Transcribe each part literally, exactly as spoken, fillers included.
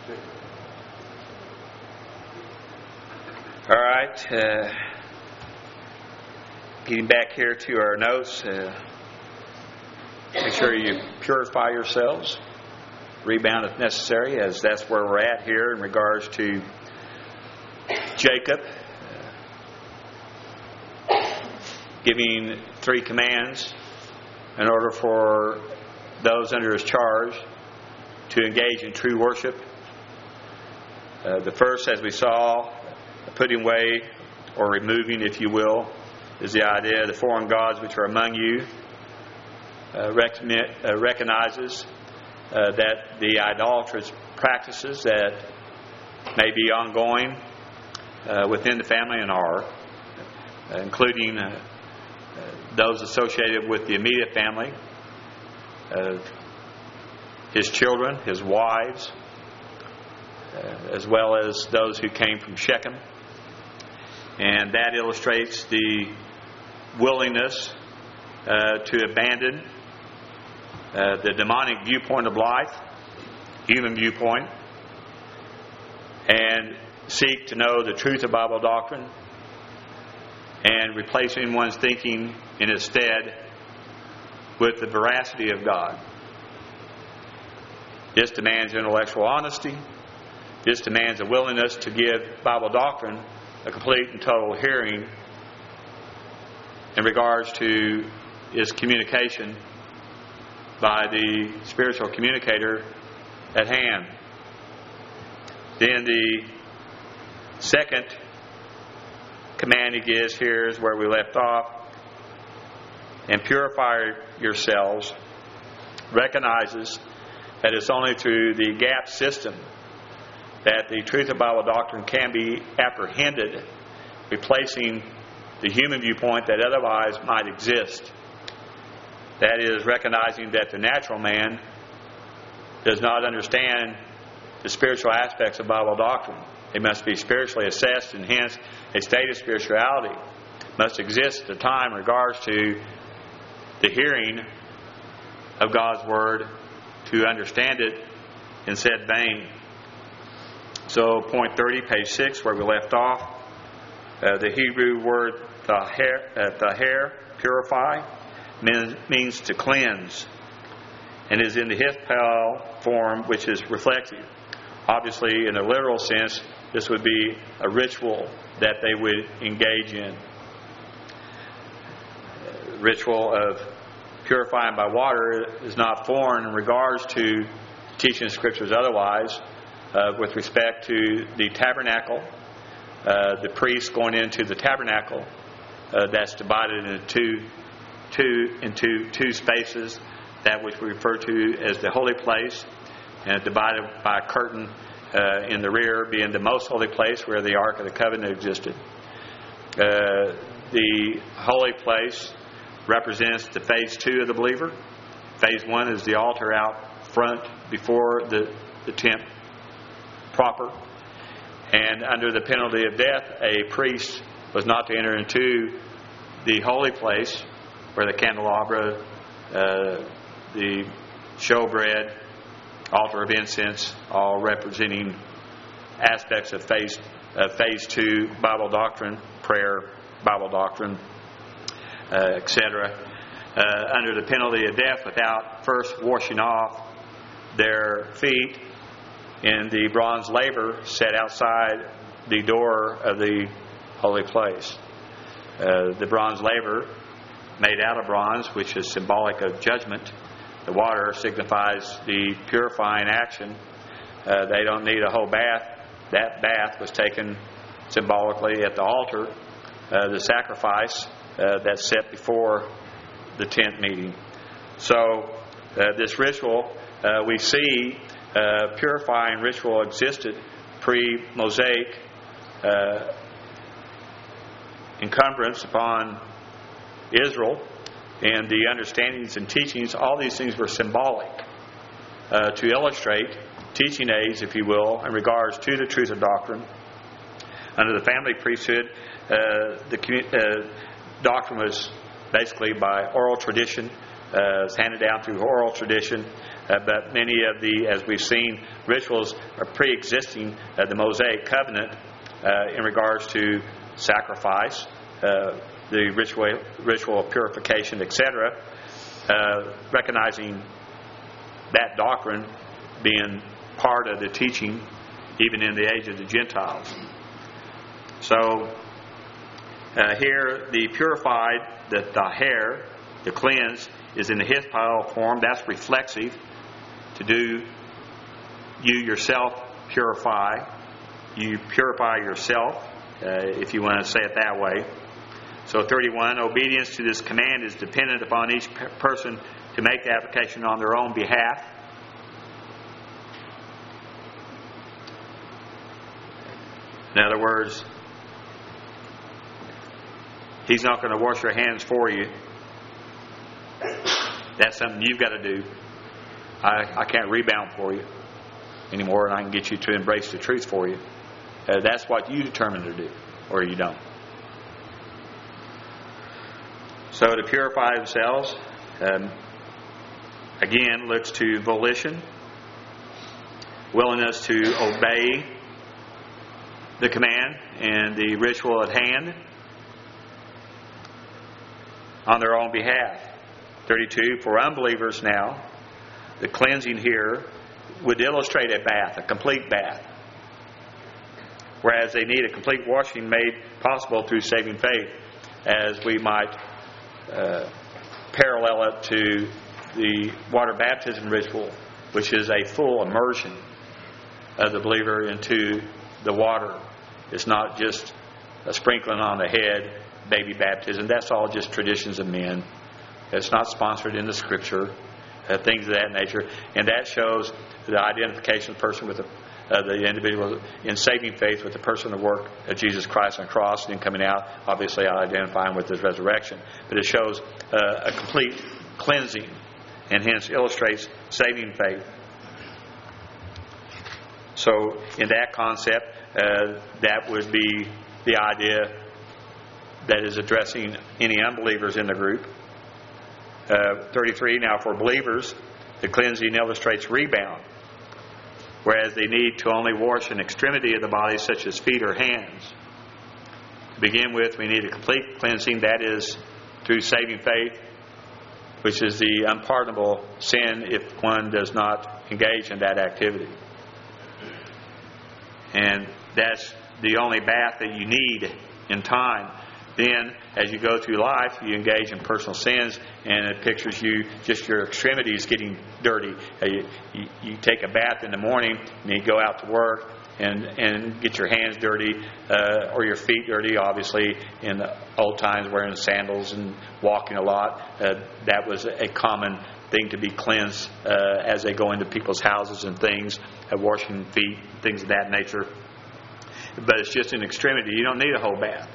All right. Uh, getting back here to our notes. Uh, make sure you purify yourselves. Rebound if necessary, as that's where we're at here in regards to Jacob. Uh, giving three commands in order for those under his charge to engage in true worship. Uh, the first, as we saw, putting away or removing, if you will, is the idea of the foreign gods which are among you. Uh, recognize, uh, recognizes uh, that the idolatrous practices that may be ongoing uh, within the family and are, uh, including uh, uh, those associated with the immediate family, uh, his children, his wives, uh, as well as those who came from Shechem. And that illustrates the willingness uh, to abandon uh, the demonic viewpoint of life, human viewpoint, and seek to know the truth of Bible doctrine, and replacing one's thinking in its stead with the veracity of God. This demands intellectual honesty. This demands a willingness to give Bible doctrine a complete and total hearing in regards to its communication by the spiritual communicator at hand. Then the second command he gives here is where we left off. And purify yourselves. Recognizes that it's only through the gap system that the truth of Bible doctrine can be apprehended, replacing the human viewpoint that otherwise might exist. That is, recognizing that the natural man does not understand the spiritual aspects of Bible doctrine. They must be spiritually assessed, and hence a state of spirituality must exist at the time in regards to the hearing of God's Word, to understand it in said vein. So, point thirty, page six, where we left off, uh, the Hebrew word taher, uh, taher, purify, means, means to cleanse, and is in the hithpal form, which is reflective. Obviously, in a literal sense, this would be a ritual that they would engage in. Uh, ritual of purifying by water is not foreign in regards to teaching scriptures otherwise. Uh, with respect to the tabernacle, uh, the priest going into the tabernacle, uh, that's divided into two, two, into two spaces, that which we refer to as the holy place, and divided by a curtain uh, in the rear, being the most holy place where the Ark of the Covenant existed. Uh, the holy place represents the phase two of the believer. Phase one is the altar out front before the, the tent proper. And under the penalty of death, a priest was not to enter into the holy place where the candelabra, uh, the showbread, altar of incense, all representing aspects of phase, uh, phase two Bible doctrine, prayer, Bible doctrine, uh, et cetera, uh, under the penalty of death without first washing off their feet in the bronze laver set outside the door of the holy place. Uh, the bronze laver, made out of bronze, which is symbolic of judgment. The water signifies the purifying action. Uh, they don't need a whole bath. That bath was taken symbolically at the altar, uh, the sacrifice uh, that's set before the tent meeting. So uh, this ritual, uh, we see Uh, purifying ritual existed pre-Mosaic uh, encumbrance upon Israel, and the understandings and teachings, all these things were symbolic uh, to illustrate teaching aids, if you will, in regards to the truth of doctrine. Under the family priesthood, uh, the uh, doctrine was basically by oral tradition, uh, was handed down through oral tradition. Uh, but many of the, as we've seen, rituals are pre-existing uh, the Mosaic covenant uh, in regards to sacrifice, uh, the ritual, ritual of purification, et cetera, uh, recognizing that doctrine being part of the teaching even in the age of the Gentiles. So uh, here the purified, the taher, the cleansed, is in the hispal form. That's reflexive. To do, you yourself purify. You purify yourself, uh, if you want to say it that way. So thirty-one, obedience to this command is dependent upon each person to make the application on their own behalf. In other words, He's not going to wash your hands for you. That's something you've got to do. I, I can't rebound for you anymore, and I can get you to embrace the truth for you. Uh, that's what you determine to do, or you don't. So to purify themselves, um, again, looks to volition, willingness to obey the command and the ritual at hand on their own behalf. thirty-two, for unbelievers now, the cleansing here would illustrate a bath, a complete bath. Whereas they need a complete washing made possible through saving faith, as we might uh, parallel it to the water baptism ritual, which is a full immersion of the believer into the water. It's not just a sprinkling on the head, baby baptism. That's all just traditions of men. It's not sponsored in the Scripture, uh, things of that nature. And that shows the identification of the person with the, uh, the individual in saving faith with the person of the work of Jesus Christ on the cross, and then coming out, obviously identifying with His resurrection. But it shows uh, a complete cleansing, and hence illustrates saving faith. So in that concept, uh, that would be the idea that is addressing any unbelievers in the group. Uh, thirty-three, now for believers, the cleansing illustrates rebound, whereas they need to only wash an extremity of the body, such as feet or hands. To begin with, we need a complete cleansing, that is through saving faith, which is the unpardonable sin if one does not engage in that activity. And that's the only bath that you need in time. Then, as you go through life, you engage in personal sins, and it pictures you, just your extremities getting dirty. You, you, you take a bath in the morning, and you go out to work, and, and get your hands dirty, uh, or your feet dirty, obviously, in the old times wearing sandals and walking a lot. Uh, that was a common thing to be cleansed uh, as they go into people's houses and things, uh, washing feet, things of that nature. But it's just an extremity. You don't need a whole bath.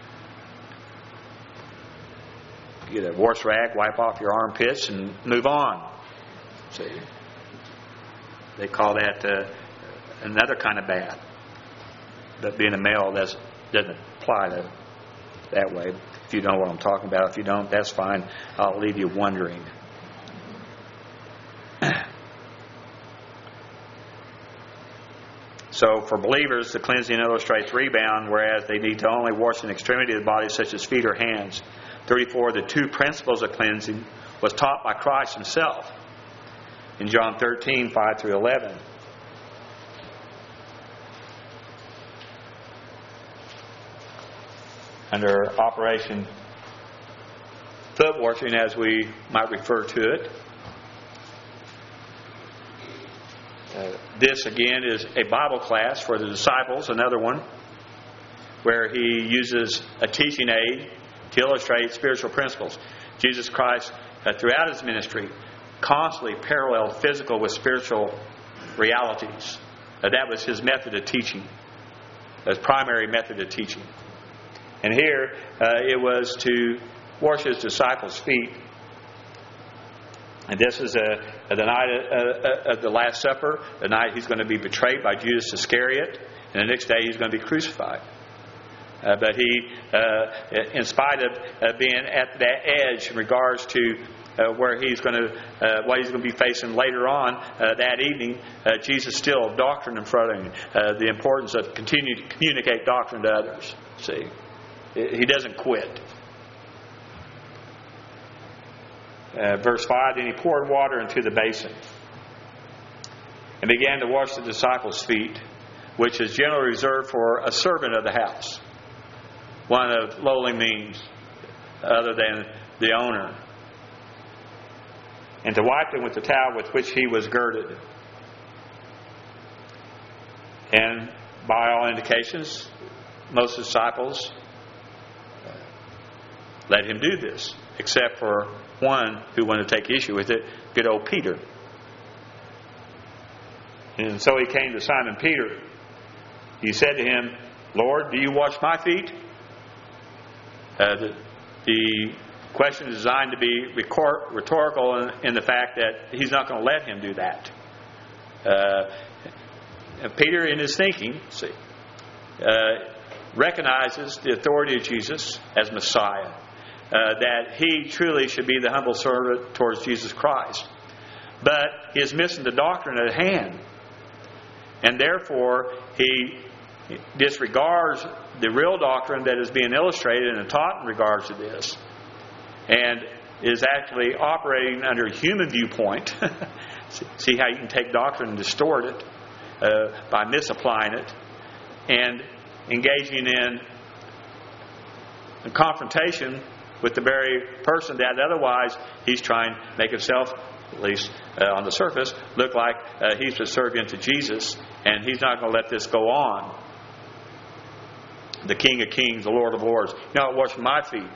Get a wash rag, wipe off your armpits, and move on. See, they call that uh, another kind of bath. But being a male, that doesn't apply to that way. If you know what I'm talking about, if you don't, that's fine. I'll leave you wondering. So for believers, the cleansing illustrates rebound, whereas they need to only wash an extremity of the body, such as feet or hands. thirty-four, the two principles of cleansing was taught by Christ Himself in John thirteen, five through eleven. Under Operation Foot Washing, as we might refer to it. Uh, this again is a Bible class for the disciples, another one, where He uses a teaching aid to illustrate spiritual principles. Jesus Christ, uh, throughout His ministry, constantly paralleled physical with spiritual realities. Uh, that was His method of teaching, His primary method of teaching. And here, uh, it was to wash His disciples' feet. And this is a, a, the night of, of the Last Supper, the night He's going to be betrayed by Judas Iscariot, and the next day He's going to be crucified. Uh, but He, uh, in spite of uh, being at that edge in regards to uh, where he's going to, uh, what he's going to be facing later on uh, that evening, uh, Jesus still doctrine in front of him. Uh, the importance of continuing to communicate doctrine to others. See, he doesn't quit. Uh, verse five, then he poured water into the basin and began to wash the disciples' feet, which is generally reserved for a servant of the house. One of lowly means other than the owner. And to wipe them with the towel with which he was girded. And by all indications, most disciples let him do this, except for one who wanted to take issue with it, good old Peter. And so he came to Simon Peter. He said to him, Lord, do you wash my feet? Uh, the, the question is designed to be rhetorical in, in the fact that he's not going to let him do that. Uh, Peter, in his thinking, see, uh, recognizes the authority of Jesus as Messiah. Uh, that he truly should be the humble servant towards Jesus Christ. But he is missing the doctrine at hand. And therefore, he disregards the real doctrine that is being illustrated and taught in regards to this. And is actually operating under a human viewpoint. See how you can take doctrine and distort it uh, by misapplying it. And engaging in a confrontation with the very person that otherwise he's trying to make himself, at least uh, on the surface, look like uh, he's subservient to Jesus, and he's not going to let this go on. The King of Kings, the Lord of Lords, you're not washing my feet.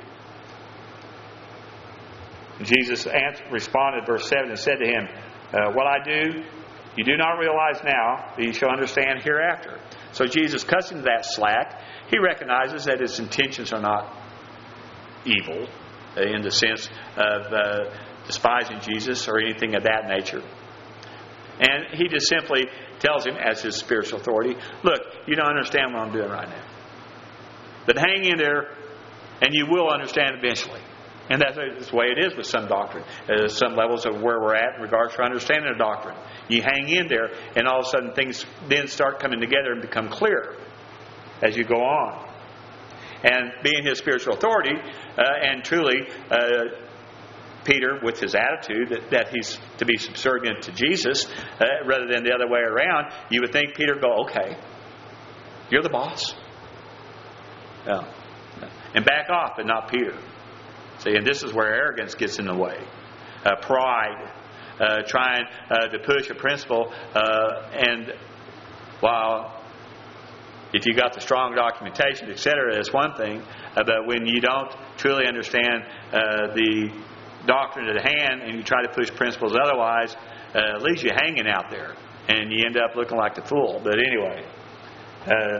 Jesus answered, responded, verse seven, and said to him, uh, what I do, you do not realize now, but you shall understand hereafter. So Jesus cuts into that slack. He recognizes that his intentions are not evil uh, in the sense of uh, despising Jesus or anything of that nature. And he just simply tells him as his spiritual authority, look, you don't understand what I'm doing right now. But hang in there and you will understand eventually. And that's the way it is with some doctrine. Uh, some levels of where we're at in regards to understanding a doctrine. You hang in there and all of a sudden things then start coming together and become clear as you go on. And being his spiritual authority, uh, and truly uh, Peter, with his attitude that, that he's to be subservient to Jesus uh, rather than the other way around, you would think Peter would go, okay, you're the boss. Yeah. And back off, but not Peter. See, and this is where arrogance gets in the way. Uh, pride, uh, trying uh, to push a principle, uh, and while if you got the strong documentation, et cetera, that's one thing. Uh, but when you don't truly understand uh, the doctrine at hand and you try to push principles otherwise, uh, it leaves you hanging out there. And you end up looking like the fool. But anyway, uh,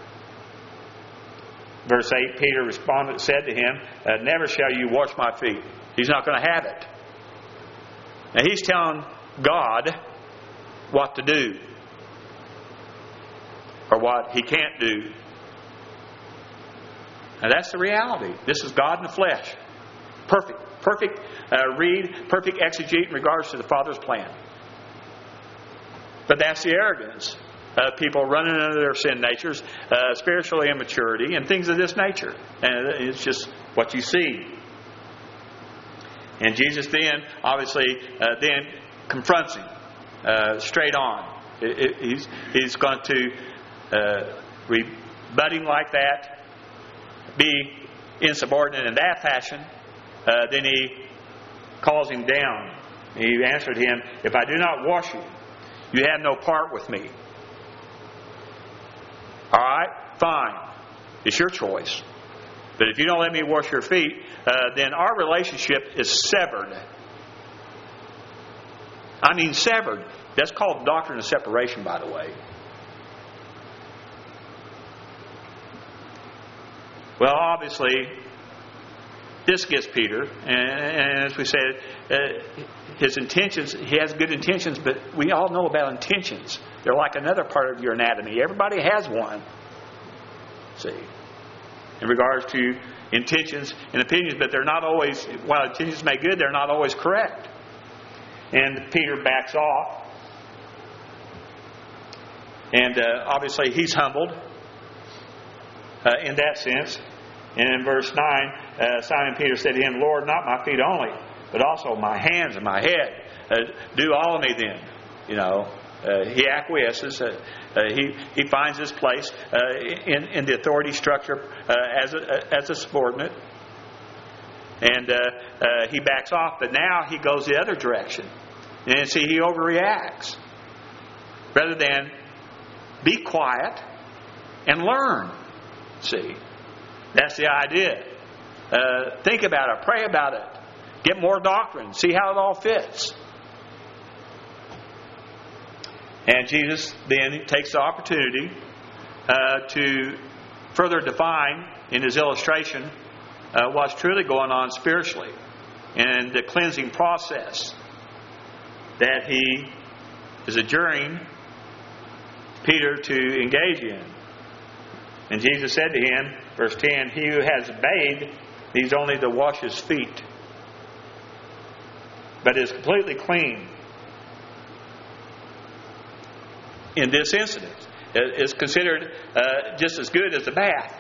verse eight, Peter responded, said to him, uh, never shall you wash my feet. He's not going to have it. Now he's telling God what to do. Or what he can't do. Now that's the reality. This is God in the flesh. Perfect. Perfect uh, read, perfect exegete in regards to the Father's plan. But that's the arrogance of people running under their sin natures, uh, spiritual immaturity, and things of this nature. And it's just what you see. And Jesus then, obviously, uh, then confronts him uh, straight on. It, it, he's, he's going to Uh, rebut him like that, be insubordinate in that fashion, uh, then he calls him down. He answered him, if I do not wash you, you have no part with me. Alright, fine. It's your choice. But if you don't let me wash your feet, uh, then our relationship is severed. I mean severed. That's called the doctrine of separation, by the way. Well, obviously, this gets Peter, and, and as we said, uh, his intentions, he has good intentions, but we all know about intentions. They're like another part of your anatomy. Everybody has one. See, in regards to intentions and opinions, but they're not always, while intentions may be good, they're not always correct. And Peter backs off. And uh, obviously he's humbled uh, in that sense. And in verse nine, uh, Simon Peter said to him, Lord, not my feet only, but also my hands and my head. Uh, do all of me then. You know, uh, he acquiesces. Uh, uh, he he finds his place uh, in in the authority structure uh, as a as a subordinate, and uh, uh, he backs off. But now he goes the other direction, and see he overreacts rather than be quiet and learn. See, that's the idea. Uh, think about it. Pray about it. Get more doctrine. See how it all fits. And Jesus then takes the opportunity uh, to further define in his illustration uh, what's truly going on spiritually and the cleansing process that he is adjuring Peter to engage in. And Jesus said to him, verse ten, he who has bathed needs only to wash his feet, but is completely clean. In this incident, it is considered uh, just as good as a bath.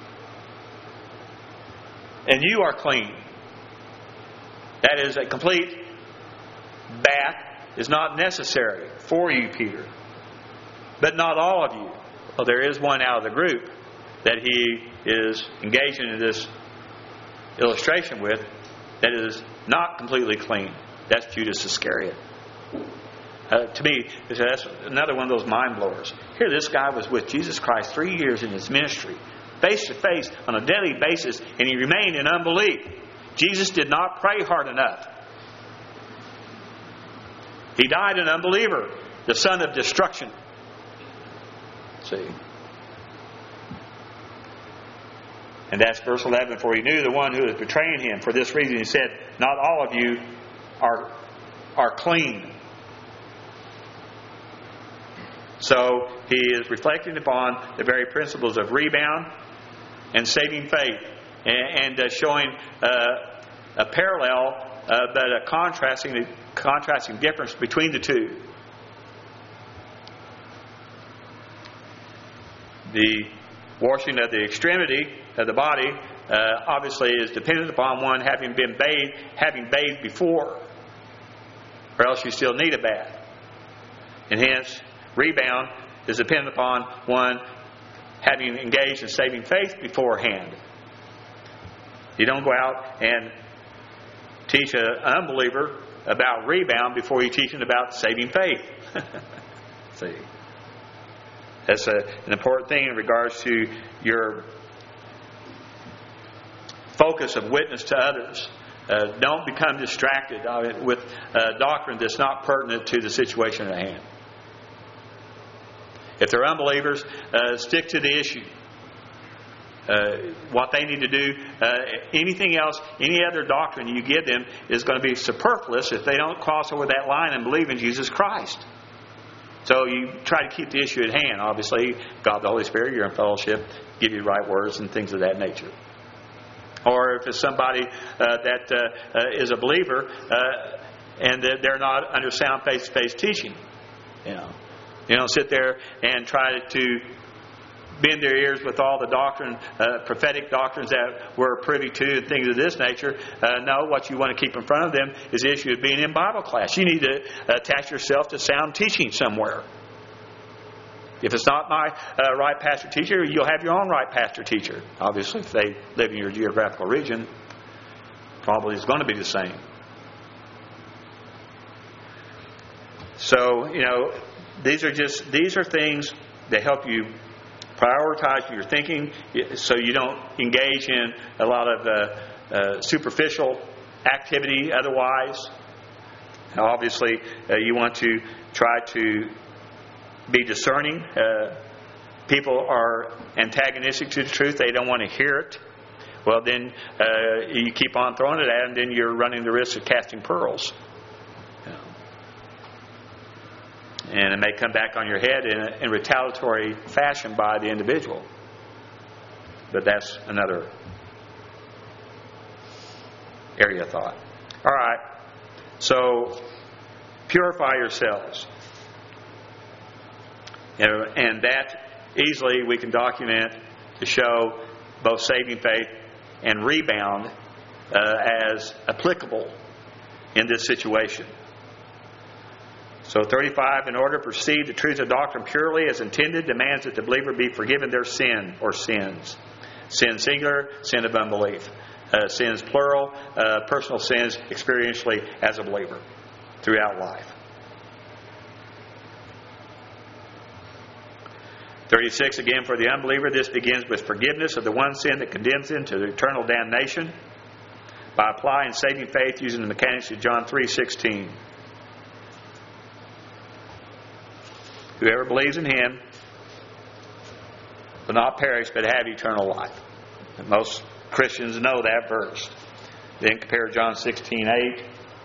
And you are clean. That is, a complete bath is not necessary for you, Peter. But not all of you. Well, there is one out of the group that he is engaging in this illustration with that is not completely clean. That's Judas Iscariot. Uh, to me, that's another one of those mind blowers. Here, this guy was with Jesus Christ three years in his ministry, face to face on a daily basis, and he remained in unbelief. Jesus did not pray hard enough. He died an unbeliever, the son of destruction. See? And that's verse eleven. For he knew the one who was betraying him. For this reason he said, not all of you are, are clean. So he is reflecting upon the very principles of rebound and saving faith, and, and uh, showing uh, a parallel, uh, but a contrasting contrasting difference between the two. The washing of the extremity of the body uh, obviously is dependent upon one having been bathed, having bathed before, or else you still need a bath, and hence. Rebound is dependent upon one having engaged in saving faith beforehand. You don't go out and teach an unbeliever about rebound before you teach him about saving faith. See, that's a, an important thing in regards to your focus of witness to others. Uh, don't become distracted uh, with uh, doctrine that's not pertinent to the situation at hand. If they're unbelievers, uh, stick to the issue. Uh, what they need to do, uh, anything else, any other doctrine you give them is going to be superfluous if they don't cross over that line and believe in Jesus Christ. So you try to keep the issue at hand. Obviously, God the Holy Spirit, you're in fellowship, give you the right words and things of that nature. Or if it's somebody uh, that uh, uh, is a believer uh, and they're not under sound face-to-face teaching, you know. You don't sit there and try to bend their ears with all the doctrine, uh, prophetic doctrines that we're privy to and things of this nature. Uh, no, what you want to keep in front of them is the issue of being in Bible class. You need to attach yourself to sound teaching somewhere. If it's not my uh, right pastor teacher, you'll have your own right pastor teacher. Obviously, if they live in your geographical region, probably it's going to be the same. So, you know, These are just these are things that help you prioritize your thinking, so you don't engage in a lot of uh, uh, superficial activity. Otherwise, now, obviously, uh, you want to try to be discerning. Uh, people are antagonistic to the truth; they don't want to hear it. Well, then uh, you keep on throwing it at them, then you're running the risk of casting pearls. And it may come back on your head in a in retaliatory fashion by the individual. But that's another area of thought. All right. So, purify yourselves. You know, and that easily we can document to show both saving faith and rebound uh, as applicable in this situation. So thirty-five, in order to perceive the truth of doctrine purely as intended, demands that the believer be forgiven their sin or sins. Sin singular, sin of unbelief. Uh, sins plural, uh, personal sins experientially as a believer throughout life. thirty-six, again, for the unbeliever, this begins with forgiveness of the one sin that condemns him to eternal damnation by applying saving faith using the mechanics of John three sixteen. Whoever believes in Him will not perish but have eternal life. And most Christians know that verse. Then compare John sixteen eight.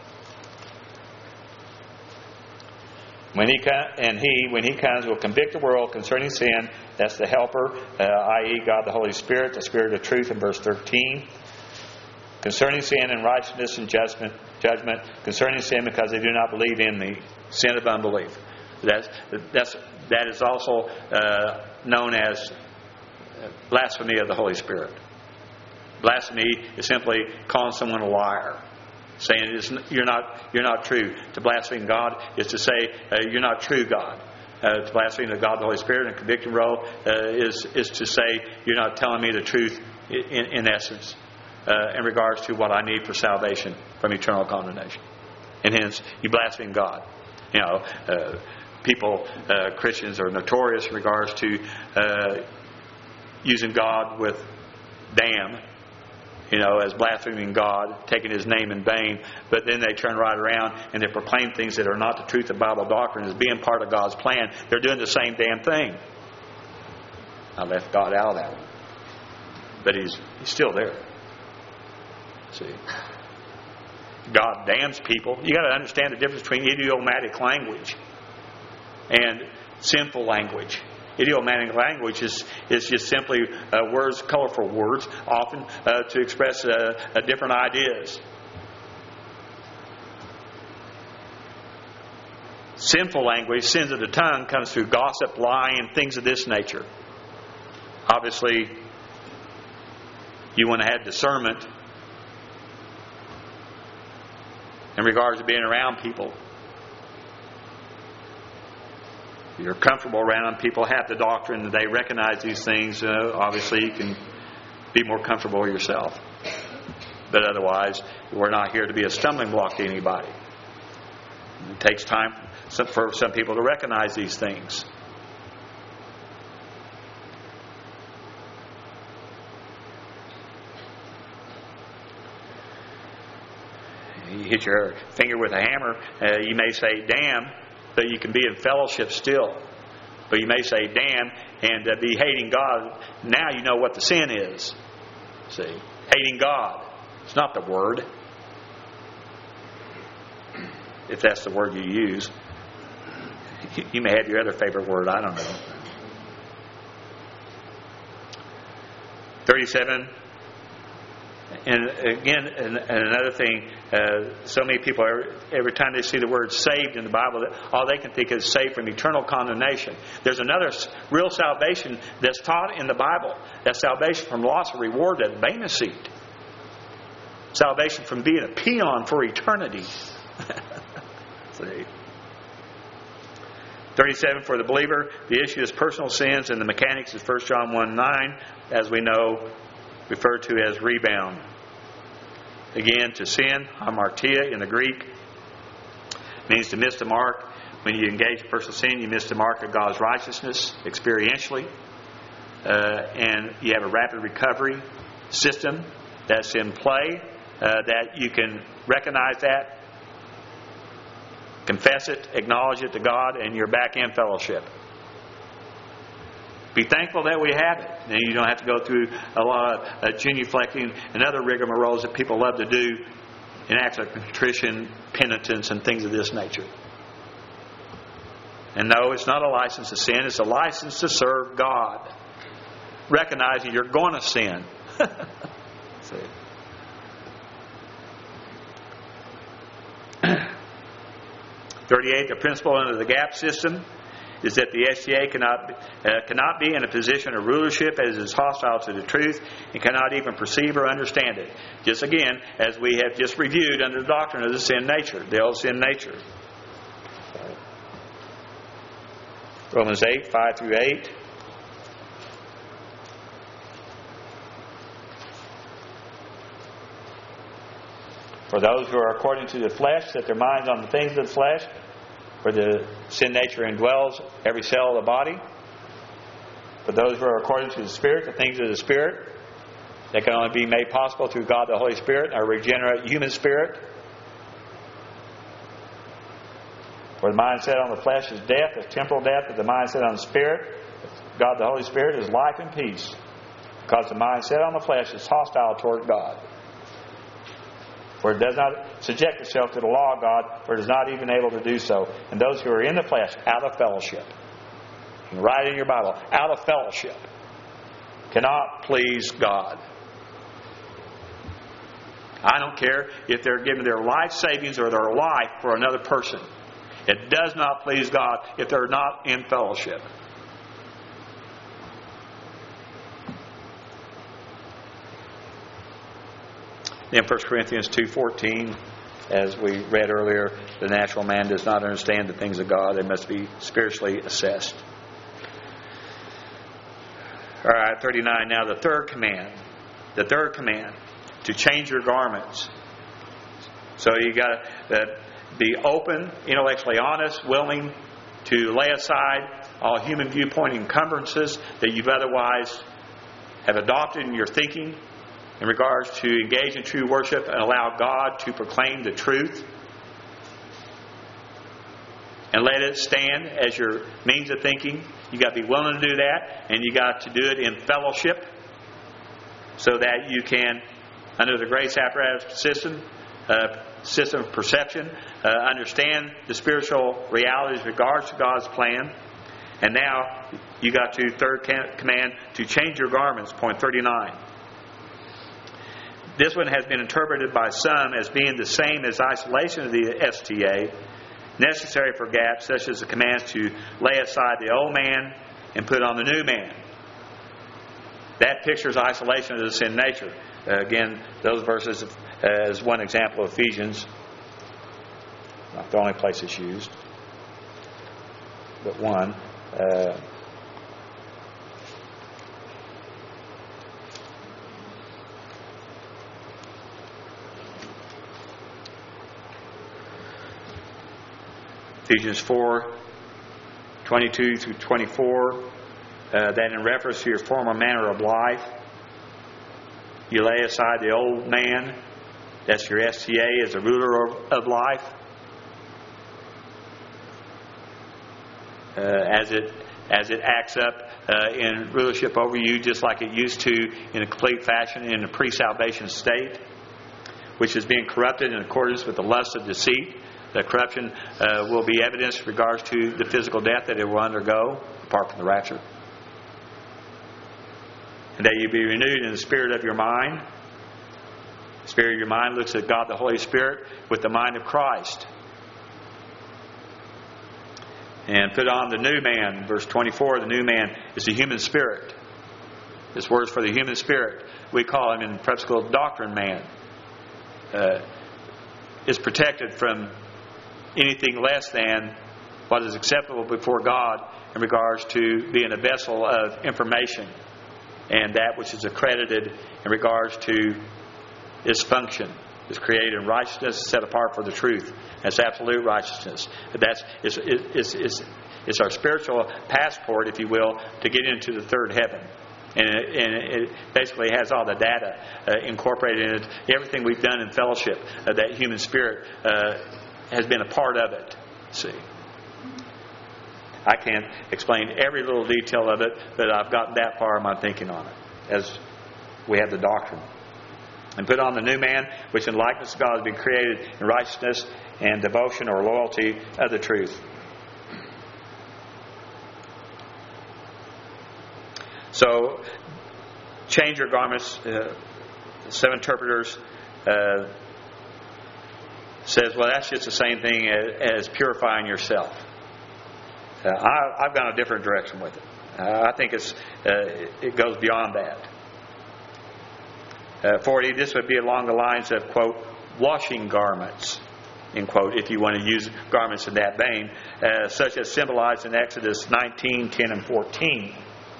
When he come, and he, when he comes, will convict the world concerning sin. That's the Helper, uh, that is, God the Holy Spirit, the Spirit of truth in verse thirteen. Concerning sin and righteousness and judgment, judgment. Concerning sin because they do not believe in me. Sin of unbelief. That's, that's, that is also uh, known as blasphemy of the Holy Spirit. Blasphemy is simply calling someone a liar. Saying it's, you're not you're not true. To blaspheme God is to say uh, you're not true God. Uh, to blaspheme the God, the Holy Spirit, and convicting role uh, is is to say you're not telling me the truth in, in essence uh, in regards to what I need for salvation from eternal condemnation. And hence you blaspheme God. You know, uh, people, uh, Christians are notorious in regards to uh, using God with damn. You know, as blaspheming God, taking His name in vain. But then they turn right around and they proclaim things that are not the truth of Bible doctrine as being part of God's plan. They're doing the same damn thing. I left God out of that one. But He's, he's still there. See? God damns people. You got to understand the difference between idiomatic language and sinful language. Idiomatic language is, is just simply uh, words, colorful words, often uh, to express uh, uh, different ideas. Sinful language, sins of the tongue, comes through gossip, lying, things of this nature. Obviously, you want to have discernment in regards to being around people. You're comfortable around people, have the doctrine, they recognize these things. Uh, obviously, you can be more comfortable yourself. But otherwise, we're not here to be a stumbling block to anybody. It takes time for some people to recognize these things. You hit your finger with a hammer, uh, you may say, damn. But you can be in fellowship still. But you may say, damn, and uh, be hating God. Now you know what the sin is. See? Hating God. It's not the word. If that's the word you use. You may have your other favorite word. I don't know. thirty-seven. And again, and another thing, uh, so many people, every, every time they see the word saved in the Bible, all they can think is saved from eternal condemnation. There's another real salvation that's taught in the Bible. That's salvation from loss of reward at Bema seat. Salvation from being a peon for eternity. See? thirty-seven, for the believer, the issue is personal sins, and the mechanics is First John one nine, as we know, referred to as rebound. Again, to sin, hamartia in the Greek, means to miss the mark. When you engage in personal sin, you miss the mark of God's righteousness experientially. Uh, and you have a rapid recovery system that's in play, uh, that you can recognize that, confess it, acknowledge it to God, and you're back in fellowship. Be thankful that we have it. And you don't have to go through a lot of uh, genuflecting and other rigmaroles that people love to do in acts of contrition, penitence, and things of this nature. And no, it's not a license to sin. It's a license to serve God. Recognizing you're going to sin. See? thirty-eight, the principle under the gap system is that the S T A cannot uh, cannot be in a position of rulership as is hostile to the truth and cannot even perceive or understand it. Just again, as we have just reviewed under the doctrine of the sin nature, the old sin nature. Romans eight, five through eight. For those who are according to the flesh, set their minds on the things of the flesh, where the sin nature indwells every cell of the body. For those who are according to the Spirit, the things of the Spirit, that can only be made possible through God the Holy Spirit, our regenerate human spirit. For the mind set on the flesh is death, the temporal death, but the mind set on the Spirit, God the Holy Spirit, is life and peace. Because the mind set on the flesh is hostile toward God. For it does not subject itself to the law of God, for it is not even able to do so. And those who are in the flesh, out of fellowship. You can write in your Bible, out of fellowship, cannot please God. I don't care if they're giving their life savings or their life for another person. It does not please God if they're not in fellowship. In First Corinthians two fourteen, as we read earlier, the natural man does not understand the things of God. They must be spiritually assessed. All right, thirty-nine. Now the third command. The third command, to change your garments. So you got to uh, be open, intellectually honest, willing to lay aside all human viewpoint encumbrances that you've otherwise have adopted in your thinking, in regards to engage in true worship and allow God to proclaim the truth. And let it stand as your means of thinking. You got to be willing to do that, and you got to do it in fellowship, so that you can, under the grace apparatus system, uh, system of perception, uh, understand the spiritual realities in regards to God's plan. And now you got to third command, to change your garments. Point thirty-nine. This one has been interpreted by some as being the same as isolation of the S T A, necessary for gaps such as the commands to lay aside the old man and put on the new man. That pictures isolation of the sin nature. Uh, again, those verses uh, as one example of Ephesians. Not the only place it's used, but one. Uh, Ephesians four, twenty-two through twenty-four, uh, that in reference to your former manner of life, you lay aside the old man, that's your S T A, as a ruler of, of life, uh, as it as it acts up uh, in rulership over you, just like it used to in a complete fashion in a pre-salvation state, which is being corrupted in accordance with the lust of deceit. The corruption uh, will be evidenced in regards to the physical death that it will undergo, apart from the rapture. And that you be renewed in the spirit of your mind. The spirit of your mind looks at God the Holy Spirit with the mind of Christ. And put on the new man. Verse twenty-four, the new man is the human spirit. This word is for the human spirit. We call him in prep school doctrine man. Uh, is protected from anything less than what is acceptable before God in regards to being a vessel of information, and that which is accredited in regards to its function is created in righteousness, set apart for the truth. That's absolute righteousness. That's it's, it's, it's, it's our spiritual passport, if you will, to get into the third heaven. And it, and it basically has all the data uh, incorporated in it. Everything we've done in fellowship, uh, that human spirit uh, has been a part of it. See, I can't explain every little detail of it, but I've gotten that far in my thinking on it, as we have the doctrine. And put on the new man, which in likeness of God has been created in righteousness and devotion or loyalty of the truth. So, change your garments. Uh, seven interpreters uh, says, well, that's just the same thing as, as purifying yourself. Uh, I, I've gone a different direction with it. Uh, I think it's uh, it goes beyond that. Uh, forty, this would be along the lines of, quote, washing garments, end quote, if you want to use garments in that vein, uh, such as symbolized in Exodus nineteen, ten, and fourteen.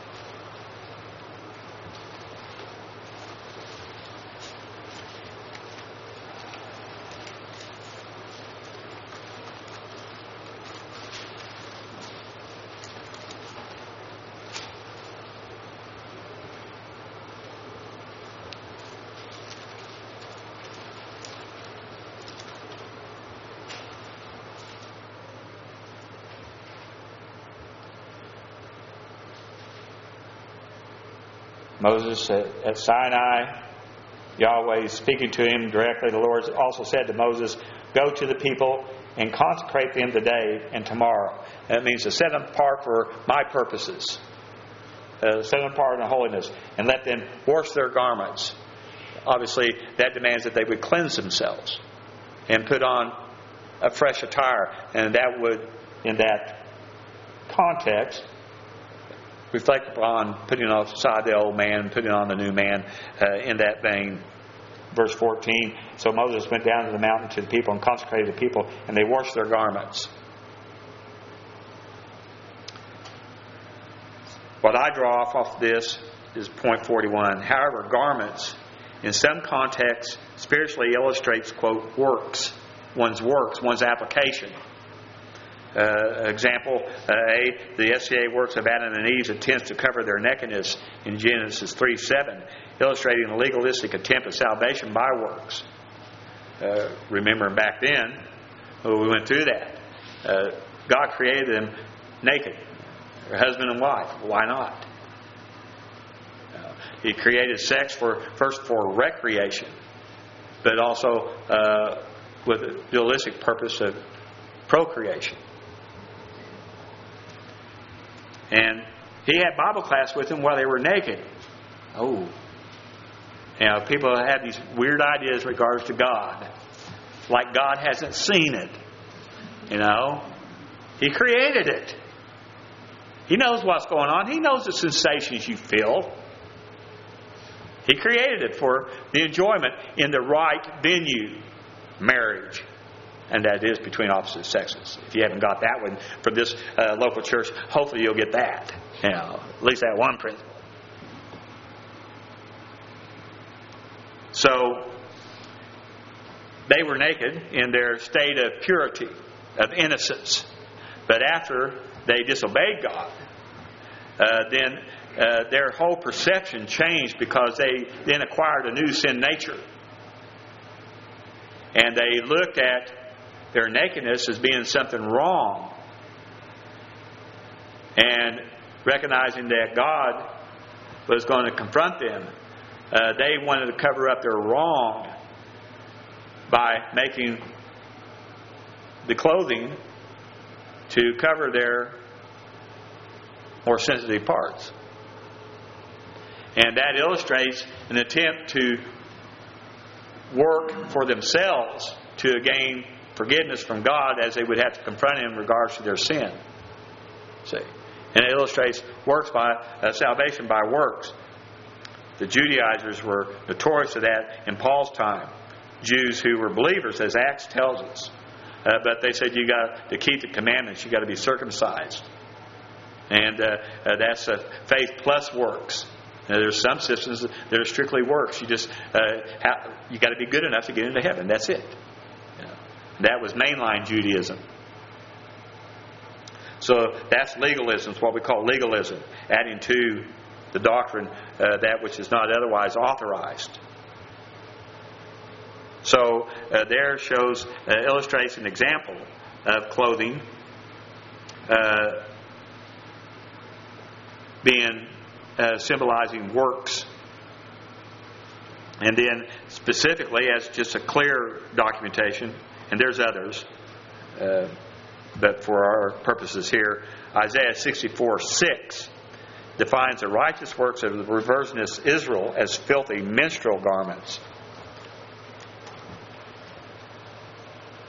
Moses at Sinai, Yahweh is speaking to him directly. The Lord also said to Moses, go to the people and consecrate them today and tomorrow. That means to set them apart for my purposes. Uh, set them apart in holiness. And let them wash their garments. Obviously, that demands that they would cleanse themselves and put on a fresh attire. And that would, in that context, reflect upon putting aside the old man, putting on the new man uh, in that vein. Verse fourteen, so Moses went down to the mountain to the people and consecrated the people, and they washed their garments. What I draw off of this is point forty-one. However, garments, in some contexts, spiritually illustrates, quote, works. One's works, one's application. Uh, example uh, A, the S C A works of Adam and Eve attempts to cover their nakedness in Genesis three seven, illustrating the legalistic attempt at salvation by works. Uh, remember back then, well, we went through that. Uh, God created them naked, their husband and wife. Why not? Uh, he created sex for first for recreation, but also uh, with a dualistic purpose of procreation. And he had Bible class with them while they were naked. Oh. You know, people have these weird ideas in regards to God. Like God hasn't seen it. You know. He created it. He knows what's going on. He knows the sensations you feel. He created it for the enjoyment in the right venue. Marriage. And that is between opposite sexes. If you haven't got that one from this uh, local church, hopefully you'll get that. You know, at least that one principle. So, they were naked in their state of purity, of innocence. But after they disobeyed God, uh, then uh, their whole perception changed because they then acquired a new sin nature. And they looked at their nakedness as being something wrong. And recognizing that God was going to confront them, uh, they wanted to cover up their wrong by making the clothing to cover their more sensitive parts. And that illustrates an attempt to work for themselves to gain forgiveness from God, as they would have to confront Him in regards to their sin. See, and it illustrates works by uh, salvation by works. The Judaizers were notorious for that in Paul's time. Jews who were believers, as Acts tells us, uh, but they said you got to keep the commandments. You got to be circumcised, and uh, uh, that's uh, faith plus works. Now, there's some systems that are strictly works. You just uh, have, you got to be good enough to get into heaven. That's it. That was mainline Judaism. So that's legalism. It's what we call legalism, adding to the doctrine uh, that which is not otherwise authorized. So uh, there shows, uh, illustrates an example of clothing uh, being uh, symbolizing works. And then specifically as just a clear documentation. And there's others, uh, but for our purposes here, Isaiah sixty-four six defines the righteous works of the reversionist Israel as filthy menstrual garments.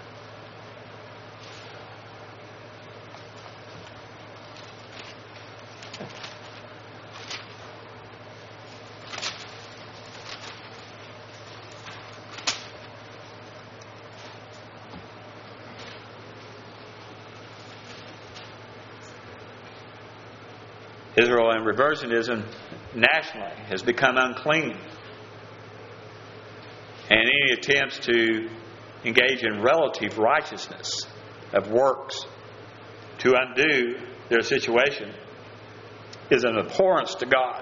Israel and reversionism nationally has become unclean. And any attempts to engage in relative righteousness of works to undo their situation is an abhorrence to God.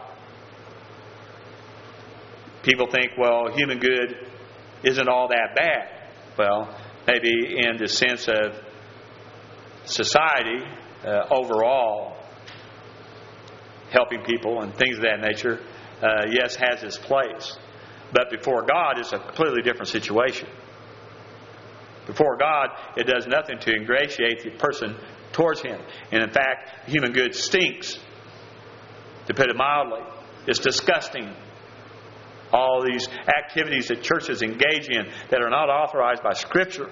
People think, well, human good isn't all that bad. Well, maybe in the sense of society uh, overall, helping people and things of that nature, uh, yes, has its place. But before God, it's a completely different situation. Before God, it does nothing to ingratiate the person towards Him. And in fact, human good stinks, to put it mildly. It's disgusting. All these activities that churches engage in that are not authorized by Scripture.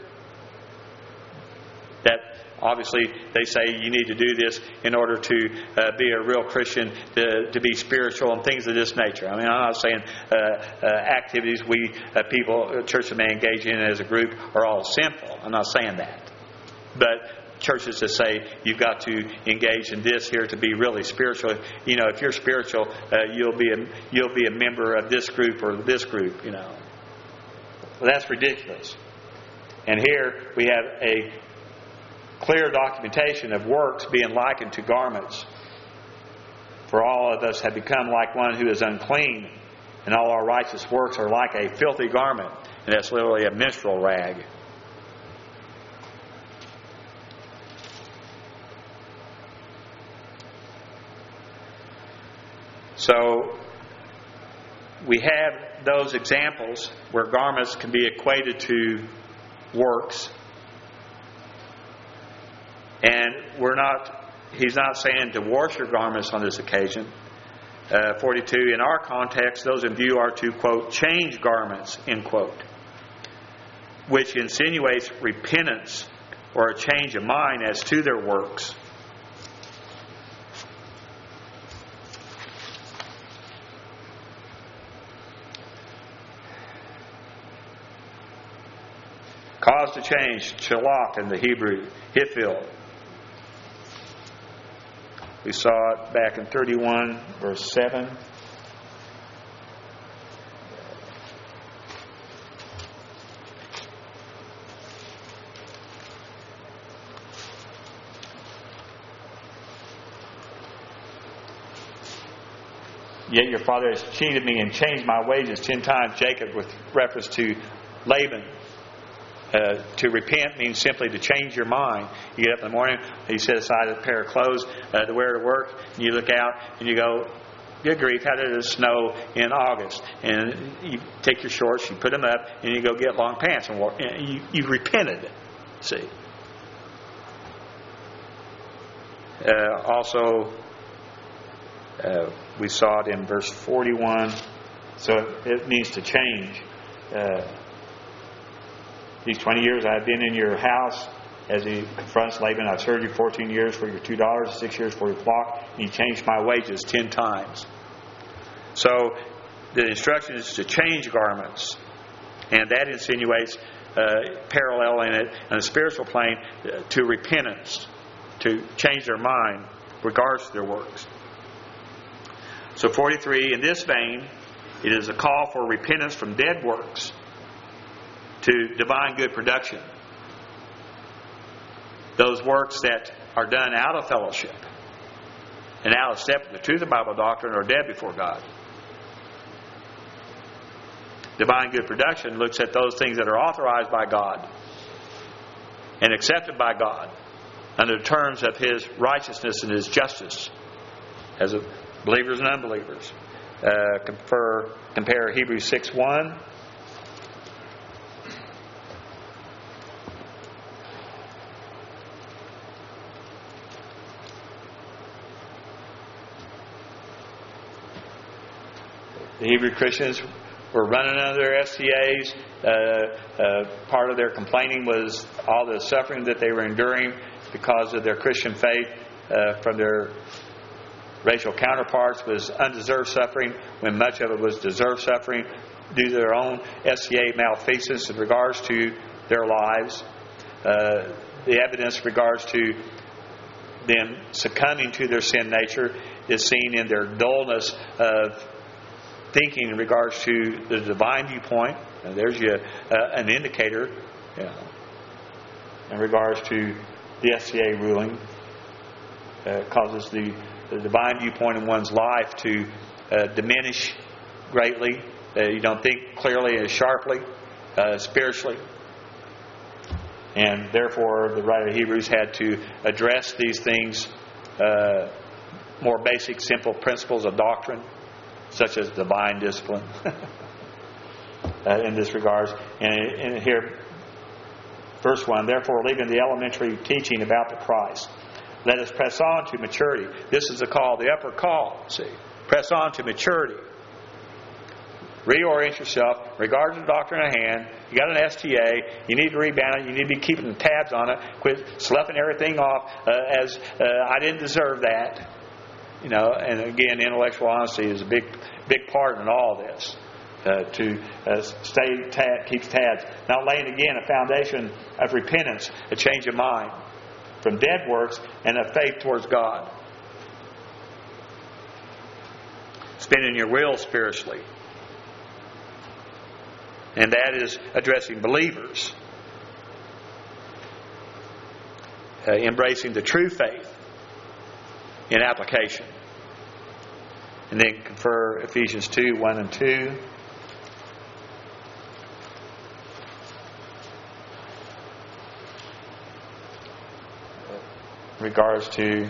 That obviously they say you need to do this in order to uh, be a real Christian, to, to be spiritual and things of this nature. I mean, I'm not saying uh, uh, activities we uh, people, uh, churches may engage in as a group are all sinful. I'm not saying that. But churches that say you've got to engage in this here to be really spiritual. You know, if you're spiritual, uh, you'll be a you'll be a member of this group or this group. You know, well, that's ridiculous. And here we have a clear documentation of works being likened to garments. For all of us have become like one who is unclean, and all our righteous works are like a filthy garment, and that's literally a menstrual rag. So we have those examples where garments can be equated to works. And we're not, he's not saying to wash your garments on this occasion. Uh, forty-two, in our context, those in view are to, quote, change garments, end quote, which insinuates repentance or a change of mind as to their works. Cause to change, shalach in the Hebrew, hifil. We saw it back in thirty-one, verse seven. Yet your father has cheated me and changed my wages ten times. Jacob, with reference to Laban. Uh, to repent means simply to change your mind. You get up in the morning, you set aside a pair of clothes uh, to wear to work, and you look out and you go, good grief, how did it snow in August? And you take your shorts, you put them up, and you go get long pants and walk. And you, you've repented. See. Uh, also, uh, we saw it in verse forty-one. So it means to change. Uh, These twenty years I have been in your house, as he confronts Laban, I've served you fourteen years for your two daughters, six years for your flock, and you changed my wages ten times. So the instruction is to change garments, and that insinuates uh, parallel in it on the spiritual plane uh, to repentance, to change their mind regards to their works. So forty-three, in this vein, it is a call for repentance from dead works to divine good production. Those works that are done out of fellowship and out of step with the truth of Bible doctrine are dead before God. Divine good production looks at those things that are authorized by God and accepted by God under the terms of His righteousness and His justice as of believers and unbelievers. Uh, compare, compare Hebrews six one. The Hebrew Christians were running under their S T As. Uh, uh, part of their complaining was all the suffering that they were enduring because of their Christian faith uh, from their racial counterparts was undeserved suffering, when much of it was deserved suffering due to their own S T A malfeasance in regards to their lives. Uh, the evidence in regards to them succumbing to their sin nature is seen in their dullness of thinking in regards to the divine viewpoint. And there's you, uh, an indicator, you know, in regards to the S C A ruling. Uh, causes the, the divine viewpoint in one's life to uh, diminish greatly. Uh, you don't think clearly and sharply, uh, spiritually. And therefore, the writer of Hebrews had to address these things, uh, more basic, simple principles of doctrine, such as divine discipline, uh, in this regards. And, and here, verse one, therefore, leaving the elementary teaching about the Christ, let us press on to maturity. This is the call, the upper call. See, press on to maturity. Reorient yourself. Regarding the doctrine at hand, you got an S T A. You need to rebound it. You need to be keeping tabs on it. Quit sloughing everything off uh, as uh, I didn't deserve that. You know, and again, intellectual honesty is a big, big part in all this. Uh, to uh, stay tab, keeps tabs. Now, laying again a foundation of repentance, a change of mind from dead works and of faith towards God. Spinning your will spiritually. And that is addressing believers. Uh, embracing the true faith in application. And then confer Ephesians two, one and two. In regards to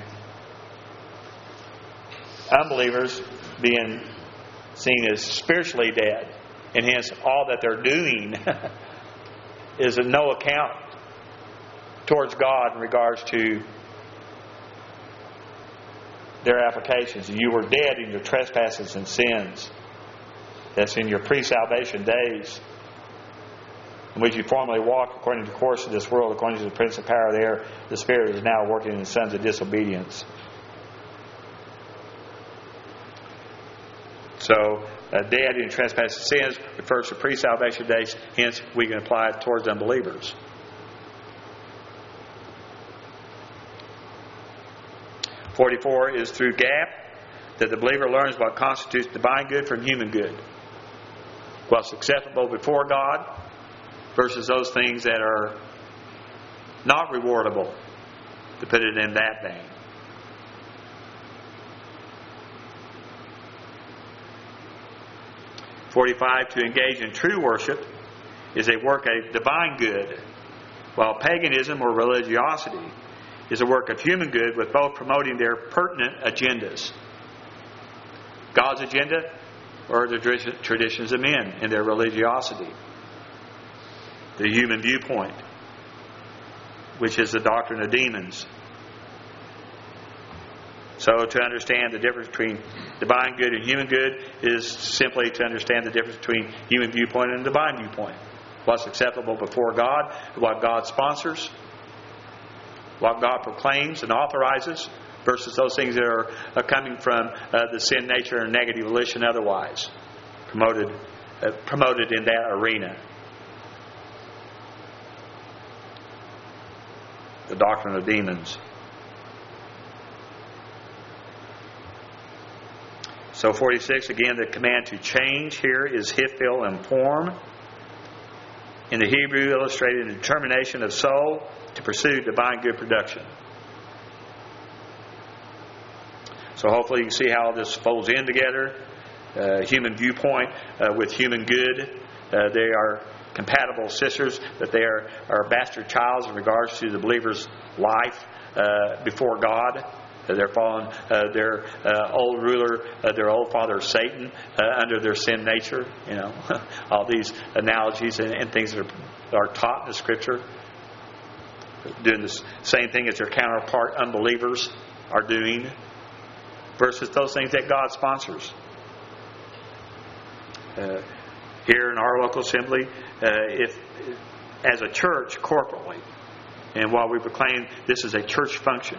unbelievers being seen as spiritually dead. And hence, all that they're doing is of no account towards God in regards to their applications. You were dead in your trespasses and sins. That's in your pre-salvation days, in which you formerly walked according to the course of this world, according to the prince of power of the air. The Spirit is now working in the sons of disobedience. So, uh, dead in trespasses and sins refers to pre-salvation days. Hence, we can apply it towards unbelievers. forty-four is through gap that the believer learns what constitutes divine good from human good. What's acceptable before God versus those things that are not rewardable, to put it in that vein. forty-five, to engage in true worship is a work of divine good, while paganism or religiosity is a work of human good, with both promoting their pertinent agendas. God's agenda or the traditions of men and their religiosity. The human viewpoint, which is the doctrine of demons. So to understand the difference between divine good and human good is simply to understand the difference between human viewpoint and divine viewpoint. What's acceptable before God, what God sponsors, what God proclaims and authorizes, versus those things that are, are coming from uh, the sin nature and negative volition otherwise. Promoted, uh, promoted in that arena. The doctrine of demons. So forty-six, again, the command to change here is hifil and form. In the Hebrew, illustrated the determination of soul to pursue divine good production. So hopefully you can see how this folds in together. Uh, human viewpoint uh, with human good. Uh, they are compatible sisters, that they are, are bastard childs in regards to the believer's life uh, before God. Uh, they're following uh, their uh, old ruler, uh, their old father Satan, uh, under their sin nature. You know, all these analogies and, and things that are, are taught in the Scripture. Doing the same thing as their counterpart unbelievers are doing, versus those things that God sponsors. Uh, here in our local assembly, uh, if as a church corporately, and while we proclaim this is a church function,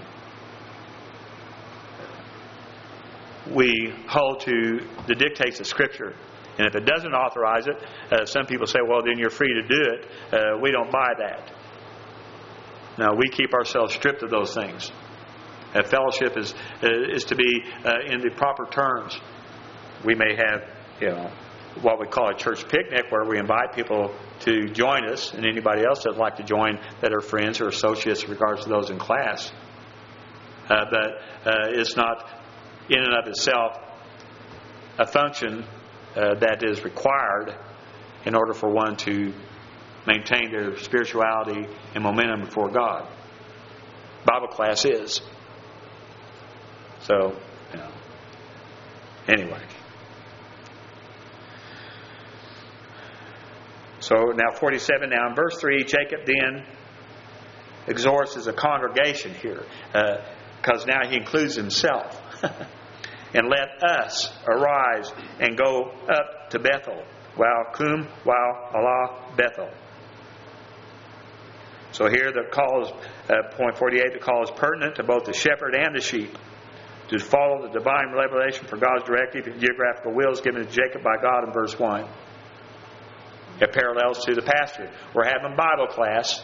we hold to the dictates of Scripture. And if it doesn't authorize it, uh, some people say, well, then you're free to do it. Uh, we don't buy that. No, we keep ourselves stripped of those things. Uh, fellowship is uh, is to be uh, in the proper terms. We may have, you know, what we call a church picnic, where we invite people to join us, and anybody else that'd like to join that are friends or associates in regards to those in class. Uh, but uh, it's not in and of itself a function uh, that is required in order for one to maintain their spirituality and momentum before God. Bible class is. So, you know, anyway. So now forty-seven, now in verse three, Jacob then exhorts as a congregation here, because uh, now he includes himself. And let us arise and go up to Bethel. While Kum, while Allah Bethel. So here the call is, uh, point forty-eight, the call is pertinent to both the shepherd and the sheep. To follow the divine revelation for God's directive and geographical wills given to Jacob by God in verse one. It parallels to the pastor. We're having Bible class.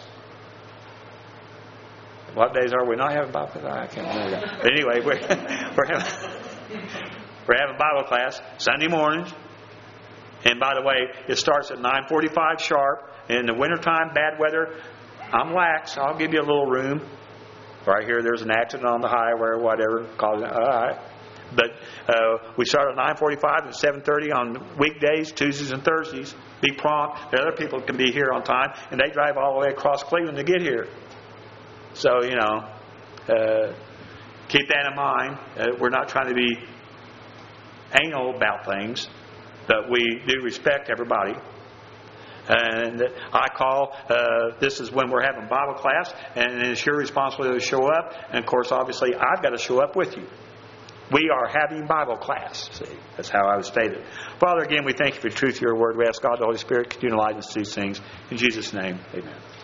What days are we not having Bible class? I can't remember that. But anyway, we're, we're, having, we're having Bible class Sunday mornings. And by the way, it starts at nine forty-five sharp. In the wintertime, bad weather, I'm lax. I'll give you a little room. Right here, there's an accident on the highway or whatever. All right. But uh, we start at nine forty-five and seven thirty on weekdays, Tuesdays and Thursdays. Be prompt. The other people can be here on time, and they drive all the way across Cleveland to get here. So, you know, uh, keep that in mind. Uh, we're not trying to be anal about things, but we do respect everybody. And I call, uh, this is when we're having Bible class, and it's your responsibility to show up. And of course, obviously, I've got to show up with you. We are having Bible class. See, that's how I would state it. Father, again, we thank you for the truth of your word. We ask God, the Holy Spirit, continue to enlighten us to these things. In Jesus' name, amen.